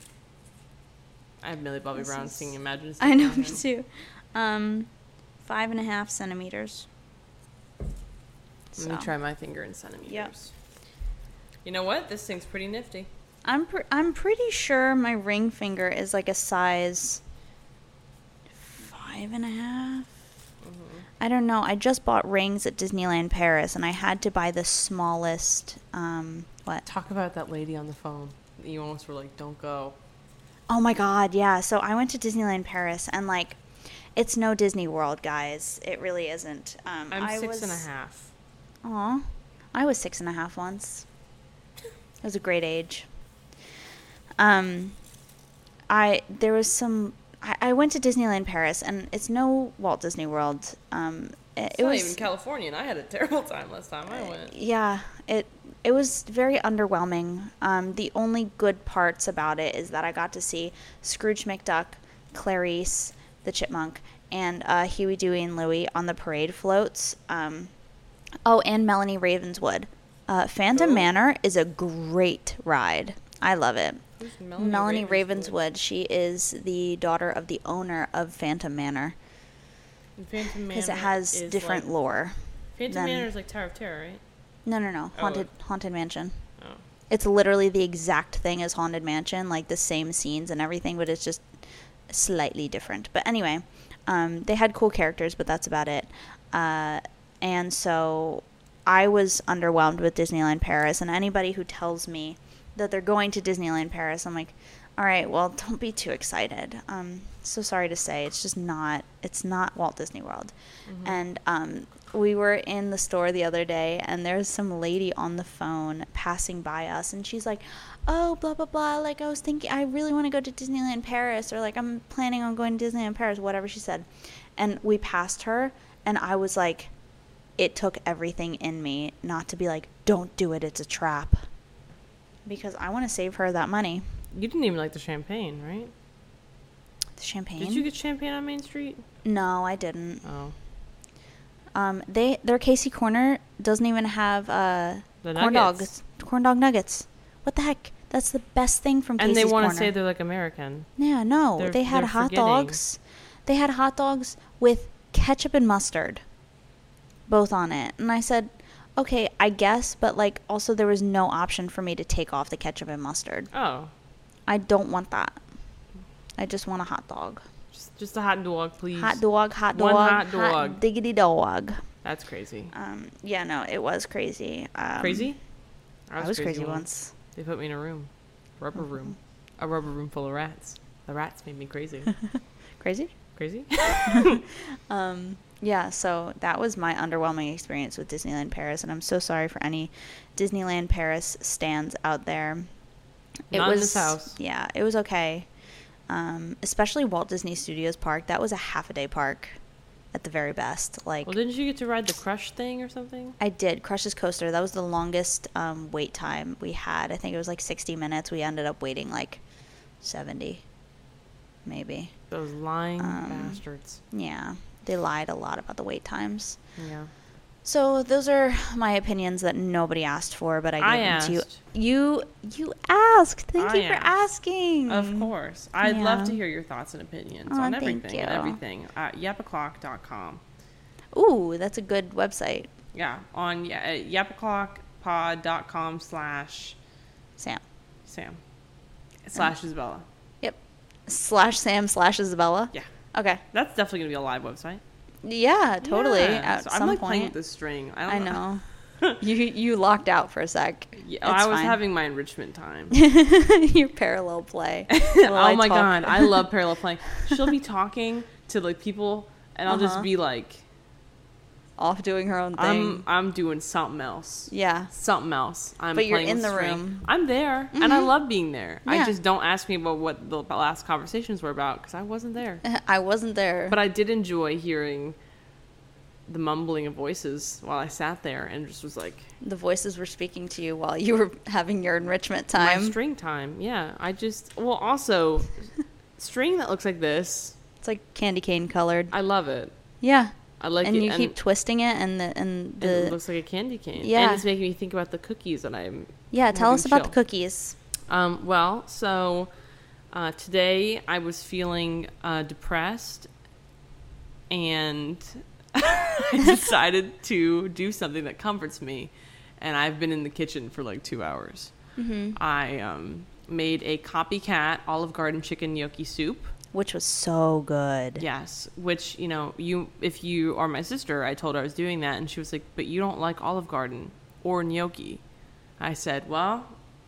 I have Millie Bobby This Brown is- singing Imagine. I know, Singing me too. Um, five and a half centimeters. Let me So, try my finger in centimeters. Yep. You know what? This thing's pretty nifty. I'm pr- I'm pretty sure my ring finger is like a size five and a half. Mm-hmm. I don't know. I just bought rings at Disneyland Paris, and I had to buy the smallest. Um, what? Talk about that lady on the phone. You almost were like, "Don't go." Oh my God, yeah. So I went to Disneyland Paris, and like, it's no Disney World, guys. It really isn't. Um, I'm I six was, and a half. Aw, I was six and a half once. It was a great age. Um, I there was some. I, I went to Disneyland Paris, and it's no Walt Disney World. Um, it, It's it not was even California, and I had a terrible time last time I went. yeah. It it was very underwhelming. Um, the only good parts about it is that I got to see Scrooge McDuck, Clarice the Chipmunk, and uh, Huey, Dewey, and Louie on the parade floats. Um, oh, and Melanie Ravenswood. Uh, Phantom Who? Manor is a great ride. I love it. Who's Melanie, Melanie Ravenswood. She is the daughter of the owner of Phantom Manor And Phantom Manor because it has is different like, lore. Phantom than- Manor is like Tower of Terror, right? No, no, no. Oh. Haunted Haunted Mansion. Oh. It's literally the exact thing as Haunted Mansion, like the same scenes and everything, but it's just slightly different. But anyway, um, they had cool characters, but that's about it. Uh, and so I was underwhelmed with Disneyland Paris, and anybody who tells me that they're going to Disneyland Paris, I'm like, all right, well, don't be too excited. Um, so sorry to say, it's just not, it's not Walt Disney World. Mm-hmm. And um, we were in the store the other day, and there's some lady on the phone passing by us, and she's like, oh, blah, blah, blah, like, I was thinking, I really want to go to Disneyland Paris, or like, I'm planning on going to Disneyland Paris, whatever she said. And we passed her, and I was like, it took everything in me not to be like, don't do it, it's a trap. Because I want to save her that money. You didn't even like the champagne, right? The champagne? Did you get champagne on Main Street? No, I didn't. Oh. Um, they their Casey Corner doesn't even have uh The corn nuggets. dogs, corn dog nuggets. What the heck? That's the best thing from And Casey's they want Corner. to say they're like American. Yeah, no, They're- they had they're hot forgetting. dogs. They had hot dogs with ketchup and mustard, both on it. And I said, okay, I guess, but like also there was no option for me to take off the ketchup and mustard. Oh. I don't want that. I just want a hot dog. Just, just a hot dog, please. Hot dog, hot dog, One hot dog. diggity dog. That's crazy. Um, yeah, no, it was crazy. Um, Crazy? I was crazy once. They put me in a room. Rubber Mm-hmm. room. A rubber room full of rats. The rats made me crazy. Crazy? Crazy? Um, yeah, so that was my underwhelming experience with Disneyland Paris, and I'm so sorry for any Disneyland Paris stands out there. It Not was in this house. Yeah, it was okay. Um, especially Walt Disney Studios Park. That was a half a day park at the very best. Like Well, didn't you get to ride the Crush thing or something? I did Crush's Coaster. That was the longest um, wait time we had. I think it was like sixty minutes. We ended up waiting like seventy, maybe. Those lying Um, bastards. Yeah, they lied a lot about the wait times. Yeah. So those are my opinions that nobody asked for, but I gave I them to you. asked. You you asked. Thank I you for asked. asking. Of course. I'd love Yeah. to hear your thoughts and opinions Aw, on thank everything and you. everything at yap o'clock dot com. Ooh, that's a good website, Yeah, on yeah, at yap o'clock pod dot com slash Sam. Sam slash Isabella. Yep. Slash Sam slash Isabella. Yeah, Okay. that's definitely gonna be a live website. Yeah, totally. Yeah, At so some I'm like point. playing with this string. I don't I know. know. You you locked out for a sec. Yeah, It's I was fine. having my enrichment time. Your parallel play. While Oh I my talk. god, I love parallel playing. She'll be talking to like people, and I'll Uh-huh. just be like, Off doing her own thing. I'm I'm doing something else. yeah. Something else. I'm But you're playing in with the string. room. I'm there, and I Mhm. love being there. I Yeah. just don't ask me about what the last conversations were about because I wasn't there. I wasn't there. But I did enjoy hearing the mumbling of voices while I sat there and just was like, the voices were speaking to you while you were having your enrichment my time. string time. Yeah, I just well also string that looks like this. It's like candy cane colored. I love it. Yeah. I like and it. you keep twisting it and the and and the it looks like a candy cane. Yeah. And it's making me think about the cookies that I'm Yeah, tell having us about the chill. cookies. Um, well, so uh, today I was feeling uh, depressed, and I decided to do something that comforts me. And I've been in the kitchen for like two hours. Mm-hmm. I um, made a copycat Olive Garden chicken gnocchi soup. Which was so good. Yes, which, you know, you if you are my sister, I told her I was doing that, and she was like, but you don't like Olive Garden or gnocchi. I said, well,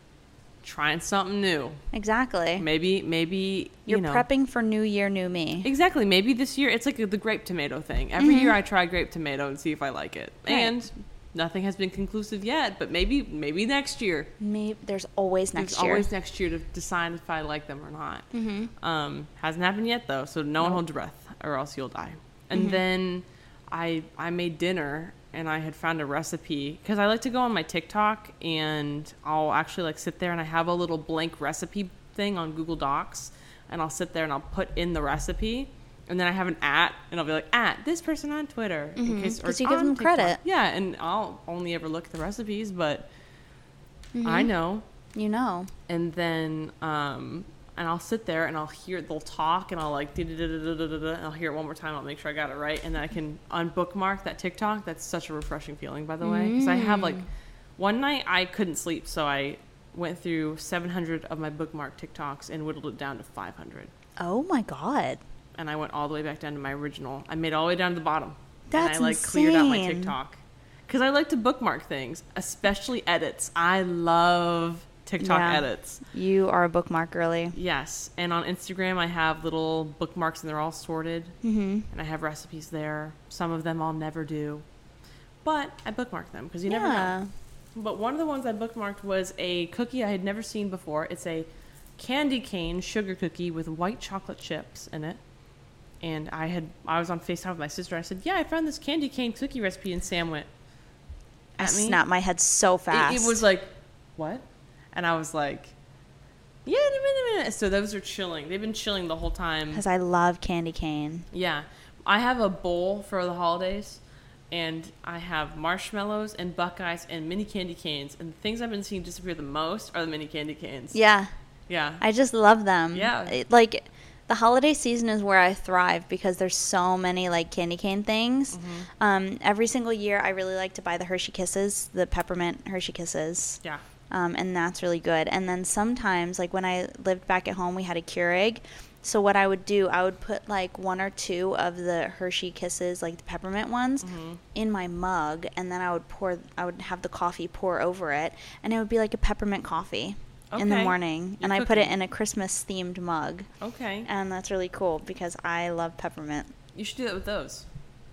trying something new. Exactly. Maybe, maybe, You're you know. prepping for New Year, New Me. Exactly. Maybe this year, it's like the grape tomato thing. Every Mhm. year I try grape tomato and see if I like it. Right. And nothing has been conclusive yet, but maybe maybe next year. Maybe there's always next There's year. always next year to decide if I like them or not. Mm-hmm. Um, hasn't happened yet though, so no one Nope. hold your breath or else you'll die. And Mhm. then I I made dinner and I had found a recipe because I like to go on my TikTok and I'll actually like sit there and I have a little blank recipe thing on Google Docs and I'll sit there and I'll put in the recipe and then I have an at and I'll be like at this person on Twitter in Mhm. case or 'Cause you give on them TikTok. credit. Yeah, and I'll only ever look at the recipes, but Mhm. I know. You know. And then um and I'll sit there and I'll hear they'll talk and I'll like da da da da da da da and I'll hear it one more time. I'll make sure I got it right and then I can unbookmark that TikTok. That's such a refreshing feeling, by the way, because I have like Mm. one night I couldn't sleep, so I went through seven hundred of my bookmark TikToks and whittled it down to five hundred. Oh my god. And I went all the way back down to my original. I made it all the way down to the bottom. That's and I like cleared out my insane. TikTok because I like to bookmark things, especially edits. I love TikTok Yeah. edits. You are a bookmark girly. Yes, and on Instagram I have little bookmarks and they're all sorted, Mm-hmm. and I have recipes there. Some of them I'll never do, but I bookmark them because you never Yeah. know. But one of the ones I bookmarked was a cookie I had never seen before. It's a candy cane sugar cookie with white chocolate chips in it. And I had I was on FaceTime with my sister. I said, "Yeah, I found this candy cane cookie recipe," and Sam went I at me. snapped my head so It- fast. It, was like, "What?" And I was like, "Yeah, in a minute, a minute." So those are chilling. They've been chilling the whole time. because I love candy cane. Yeah, I have a bowl for the holidays, and I have marshmallows and Buckeyes and mini candy canes. And the things I've been seeing disappear the most are the mini candy canes. Yeah, Yeah. I just love them. Yeah. It- like the holiday season is where I thrive because there's so many like candy cane things. Mm-hmm. Um, every single year, I really like to buy the Hershey Kisses, the peppermint Hershey Kisses. Yeah. Um, and that's really good. And then sometimes, like when I lived back at home, we had a Keurig. So what I would do, I would put like one or two of the Hershey Kisses, like the peppermint ones, Mm-hmm. in my mug, and then I would pour, I would have the coffee pour over it, and it would be like a peppermint coffee in the Okay. morning. You're and I put it cooking. in a Christmas themed mug, Okay. and that's really cool because I love peppermint. You should do that with those.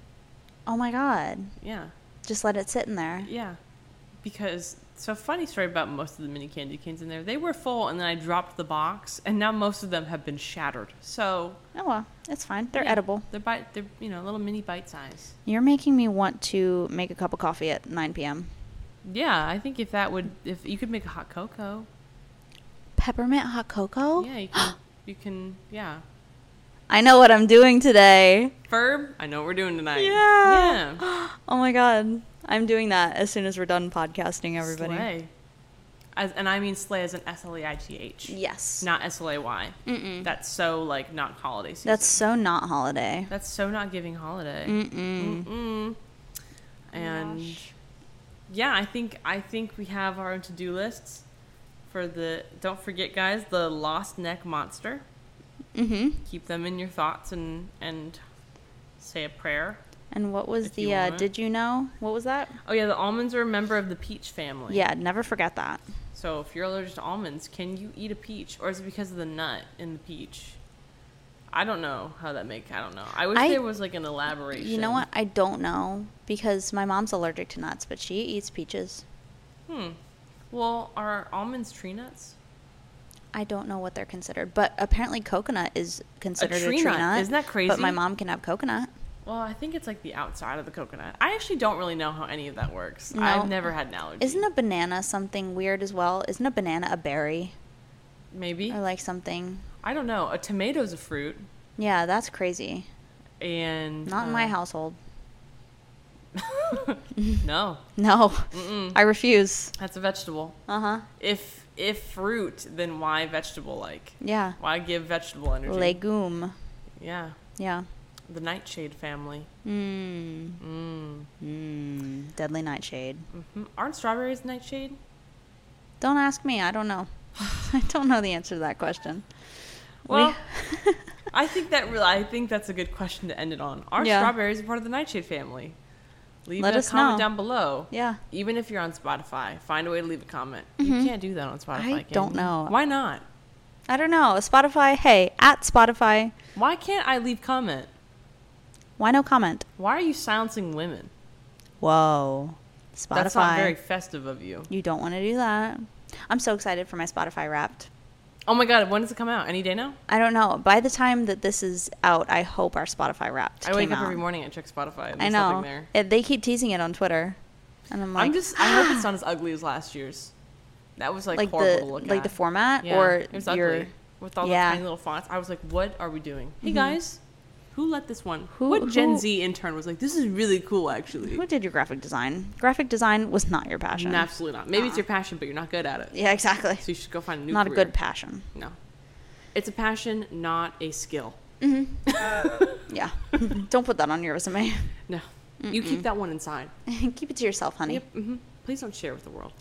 Oh my god! Yeah. Just let it sit in there. Yeah. Because, so funny story about most of the mini candy canes in there. They were full, and then I dropped the box, and now most of them have been shattered. So, Oh well, it's fine. They're yeah, edible. They're bite. They're you know little mini bite size. You're making me want to make a cup of coffee at nine p.m. Yeah, I think if that would, if you could make a hot cocoa. Peppermint hot cocoa? Yeah, you can. You can. Yeah. I know what I'm doing today. Ferb, I know what we're doing tonight. Yeah. Yeah. Oh my god. I'm doing that as soon as we're done podcasting, everybody. Slay. As, and I mean slay as an S L A I G H. Yes. Not S L A Y. Mm-mm. That's so, like, not holiday season. That's so not holiday. That's so not giving holiday. Mm-mm. Mm-mm. And Gosh. yeah, I think I think we have our own to-do lists for the. Don't forget, guys, the Lost Neck Monster. Mm-hmm. Keep them in your thoughts and and say a prayer. And what was If you the, uh, want. did you know? What was that? Oh, yeah, the almonds are a member of the peach family. Yeah, never forget that. So if you're allergic to almonds, can you eat a peach? Or is it because of the nut in the peach? I don't know how that make. I don't know. I wish I- there was like an elaboration. You know what? I don't know because my mom's allergic to nuts, but she eats peaches. Hmm. Well, are almonds tree nuts? I don't know what they're considered, but apparently coconut is considered a tree tree, nut. nut. Isn't that crazy? But my mom can have coconut. Well, I think it's like the outside of the coconut. I actually don't really know how any of that works. No. I've never had an allergy. Isn't a banana something weird as well? Isn't a banana a berry Maybe. or like something? I don't know. A tomato's a fruit. Yeah, that's crazy. And Not in uh, my household. No. No, Mm-mm. I refuse. That's a vegetable. Uh huh. If if fruit, then why vegetable like? Yeah. Why give vegetable energy? Legume. Yeah. Yeah. The nightshade family. Mmm. Mm. Mmm. Deadly nightshade. hmm Aren't strawberries nightshade? Don't ask me. I don't know. I don't know the answer to that question. Well, We- I think that really, I think that's a good question to end it on. Are Yeah. strawberries a part of the nightshade family? Leave Let a us comment know. down below. yeah. Even if you're on Spotify, find a way to leave a comment. You can't do that on Spotify. Mm-hmm. I can don't you? know. Why not? I don't know. Spotify. Hey, at Spotify. Why can't I leave comment? Why no comment? Why are you silencing women? Whoa. Spotify. That's not very festive of you. You don't want to do that. I'm so excited for my Spotify Wrapped. Oh my god, when does it come out? Any day now? I don't know. By the time that this is out, I hope our Spotify Wrapped I wake came up out. every morning and check Spotify. And I there's know. nothing there. It, they keep teasing it on Twitter, and I'm like, I'm just. I hope it's not as ugly as last year's. That was like, like horrible the to look like at. the format Yeah, or it was your ugly with all yeah. the tiny little fonts. I was like, what are we doing? Hey Mhm. guys, who let this one? Who- what Gen who- Z intern was like, this is really cool actually? who did your graphic design? Graphic design was not your passion. No, absolutely not. Maybe it's Uh-uh. your passion, but you're not good at it. Yeah, exactly. So you should go find a new Not career. a good passion. No. It's a passion, not a skill. hmm Yeah. Don't put that on your resume. No. You keep that one inside. Keep it to yourself, honey. Yep. hmm Please don't share with the world.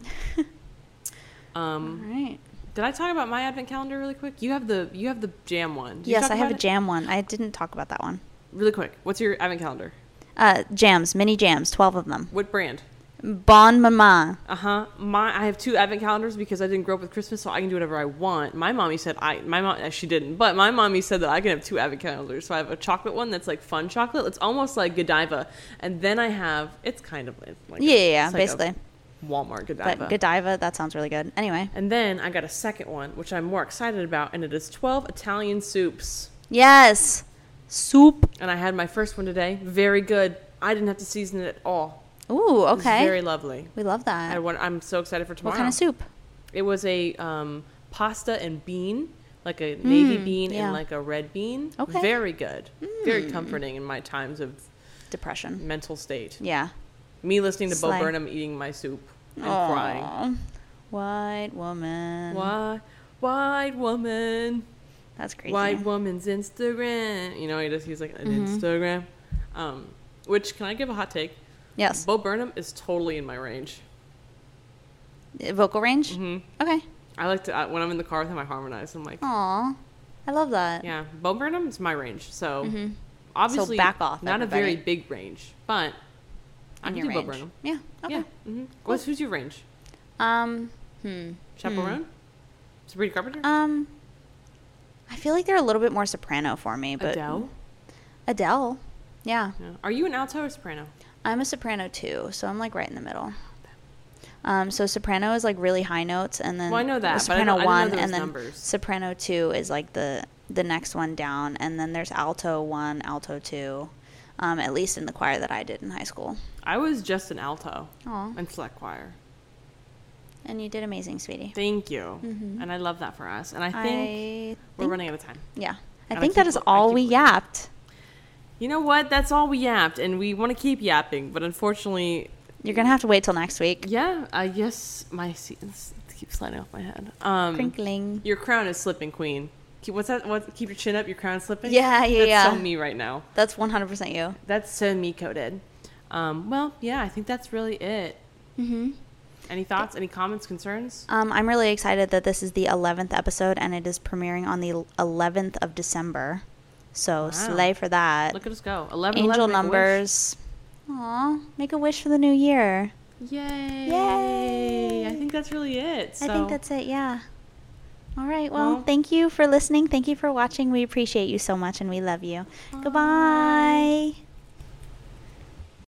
All Um, right. did I talk about my advent calendar really quick? You have the you have the jam one. Did you Yes, talk I have a about it? jam one. I didn't talk about that one. Really quick. What's your advent calendar? Uh, jams, mini jams, twelve of them. What brand? Bon Mama. Uh huh. My I have two advent calendars because I didn't grow up with Christmas, so I can do whatever I want. My mommy said I my mom uh, she didn't, but my mommy said that I can have two advent calendars. So I have a chocolate one that's like fun chocolate. It's almost like Godiva, and then I have it's kind of like Yeah, a, yeah, yeah, it's like a basically. Walmart Godiva. But Godiva, that sounds really good. Anyway. And then I got a second one, which I'm more excited about, and it is twelve Italian soups. Yes. Soup. And I had my first one today. Very good. I didn't have to season it at all. Ooh, It was okay. very lovely. We love I that. want, I'm so excited for tomorrow. What kind of soup? It was a um, pasta and bean, like a navy Mm, bean yeah. and like a red bean. Okay. Very good. Very Mm. comforting in my times of Depression. mental state. Yeah. Me listening to Slay. Bo Burnham eating my soup and Aw. crying. White woman. Why, white woman, That's crazy. white woman's Instagram. You know, he just he's like an Mhm. Instagram. Um, which can I give a hot take? Yes. Bo Burnham is totally in my range. Uh, Vocal range? hmm Okay. I like to uh, when I'm in the car with him, I harmonize. I'm like, Aw. I love that. yeah, Bo Burnham is my range. So Mhm. obviously, back off, not a very everybody. big range, but I In can your do Bo range. Burnham. Yeah. Okay. Yeah. hmm What's who's your range? Um. Hmm. Chaperone? Sabrina Carpenter? Um. I feel like they're a little bit more soprano for me, but Adele? Adele. Yeah. Yeah. Are you an alto or soprano? I'm a soprano too, so I'm like right in the middle. Um, so soprano is like really high notes, and then Well, I know that, but I soprano don't- I didn't know one, those and then numbers. soprano two is like the the next one down, and then there's alto one, alto two, um, at least in the choir that I did in high school. I was just an alto Aw, and select choir. and you did amazing, sweetie. Thank you. Mhm. And I love that for us. And I think I we're think- running out of time. Yeah, I And I think that keep is look- I all keep we looking. yapped. You know what? That's all we yapped, and we want to keep yapping, but unfortunately, You're gonna have to wait till next week. yeah, I guess my seat keeps sliding off my head. Um, Crinkling. Your crown is slipping, Queen. Keep, what's that? What? Keep your chin up. Your crown is slipping. Yeah, yeah, That's yeah. so me right now. That's one hundred percent you. That's so me coded. Um, well, yeah, I think that's really it. Mm-hmm. Any thoughts? Any comments? Concerns? Um, I'm really excited that this is the eleventh episode and it is premiering on the eleventh of December. So Wow. slay for that. Look at us go. eleven, Angel eleven, make a numbers. Aw, make a wish for the new year. wish. Yay. Yay. I think that's really it. I So, think that's it, yeah. All right, well, Well- thank you for listening. Thank you for watching. We appreciate you so much, and we love you. Bye. Goodbye.